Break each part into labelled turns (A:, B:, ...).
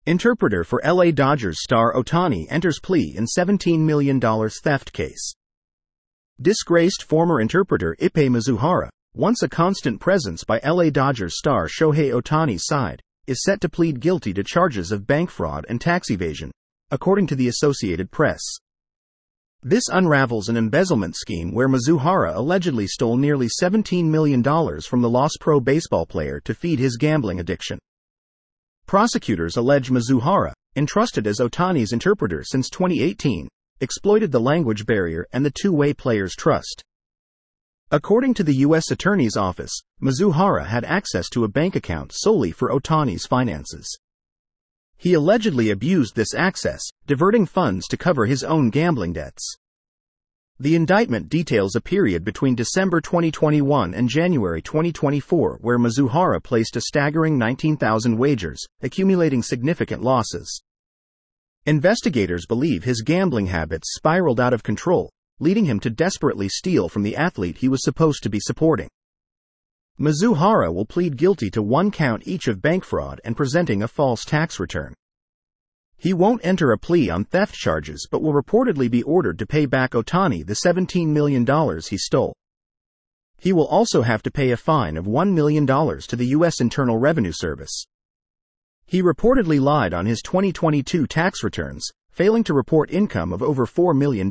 A: Interpreter for LA Dodgers star Ohtani enters plea in $17 million theft case. Disgraced former interpreter Ippei Mizuhara, once a constant presence by LA Dodgers star Shohei Ohtani's side, is set to plead guilty to charges of bank fraud and tax evasion, according to the Associated Press. This unravels an embezzlement scheme where Mizuhara allegedly stole nearly $17 million from the lost pro baseball player to feed his gambling addiction. Prosecutors allege Mizuhara, entrusted as Ohtani's interpreter since 2018, exploited the language barrier and the two-way players' trust. According to the U.S. Attorney's Office, Mizuhara had access to a bank account solely for Ohtani's finances. He allegedly abused this access, diverting funds to cover his own gambling debts. The indictment details a period between December 2021 and January 2024 where Mizuhara placed a staggering 19,000 wagers, accumulating significant losses. Investigators believe his gambling habits spiraled out of control, leading him to desperately steal from the athlete he was supposed to be supporting. Mizuhara will plead guilty to 1 count each of bank fraud and presenting a false tax return. He won't enter a plea on theft charges but will reportedly be ordered to pay back Ohtani the $17 million he stole. He will also have to pay a fine of $1 million to the U.S. Internal Revenue Service. He reportedly lied on his 2022 tax returns, failing to report income of over $4 million.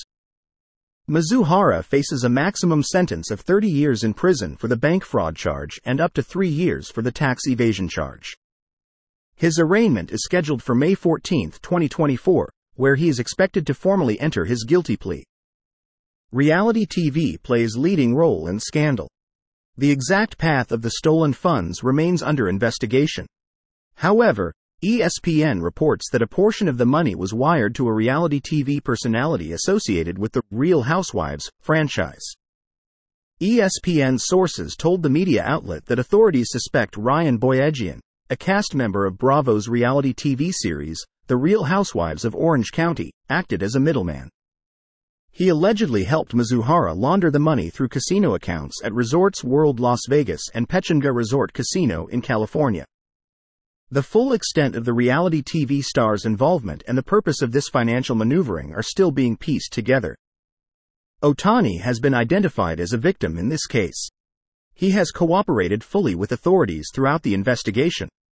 A: Mizuhara faces a maximum sentence of 30 years in prison for the bank fraud charge and up to 3 years for the tax evasion charge. His arraignment is scheduled for May 14, 2024, where he is expected to formally enter his guilty plea. Reality TV plays leading role in scandal. The exact path of the stolen funds remains under investigation. However, ESPN reports that a portion of the money was wired to a reality TV personality associated with the Real Housewives franchise. ESPN sources told the media outlet that authorities suspect Ryan Boyajian, a cast member of Bravo's reality TV series, The Real Housewives of Orange County, acted as a middleman. He allegedly helped Mizuhara launder the money through casino accounts at Resorts World Las Vegas and Pechanga Resort Casino in California. The full extent of the reality TV star's involvement and the purpose of this financial maneuvering are still being pieced together. Ohtani has been identified as a victim in this case. He has cooperated fully with authorities throughout the investigation,